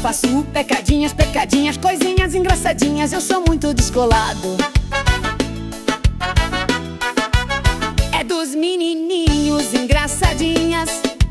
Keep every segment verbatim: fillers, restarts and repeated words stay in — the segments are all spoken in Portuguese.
faço pecadinhas, pecadinhas, coisinhas engraçadinhas. Eu sou muito descolado. É dos menininhos engraçadinhas.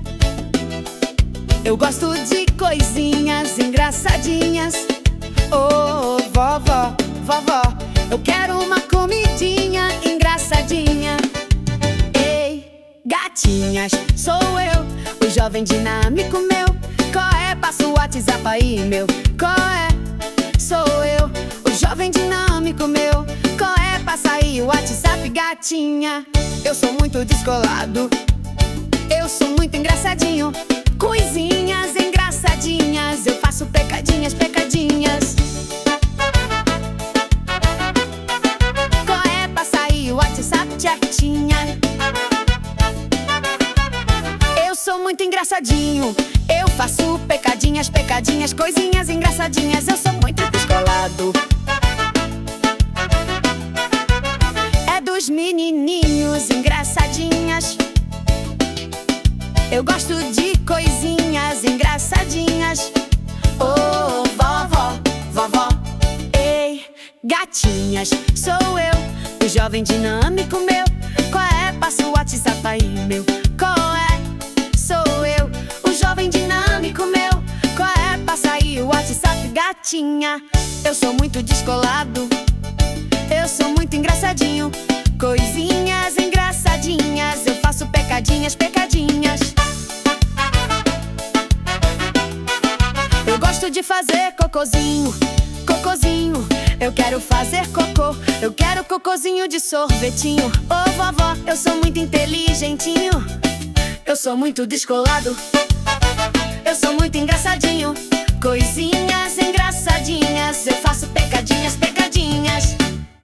Eu gosto de coisinhas engraçadinhas. Oh, vovó, vovó, eu quero uma comidinha engraçadinha. Ei, gatinhas, sou eu, o jovem dinâmico meu. Qual é? Passa o WhatsApp aí, meu. Qual é? Sou eu, o jovem dinâmico meu. Qual é? Passa aí o WhatsApp, gatinha. Eu sou muito descolado. Eu sou muito engraçadinho. Coisinhas engraçadinhas. Eu faço pecadinhas, pecadinhas. Qual é? Passa aí o WhatsApp, chatinha. Eu sou muito engraçadinho. Eu faço pecadinhas, pecadinhas, coisinhas engraçadinhas. Eu sou muito descolado. É dos menininhos engraçadinhas. Eu gosto de coisinhas engraçadinhas. Oh, vovó, vovó, ei, gatinhas, sou eu, o jovem dinâmico meu. Qual é? Passa o WhatsApp aí, meu. Qual é? Sou eu, o jovem dinâmico meu. Qual é? Passa aí o WhatsApp, gatinha. Eu sou muito descolado. Eu sou muito engraçadinho. Coisinhas engraçadinhas. Eu faço pecadinhas, pecadinhas. Eu gosto de fazer cocôzinho, cocôzinho. Eu quero fazer cocô. Eu quero cocôzinho de sorvetinho. Ô, vovó, eu sou muito inteligentinho. Eu sou muito descolado. Eu sou muito engraçadinho. Coisinha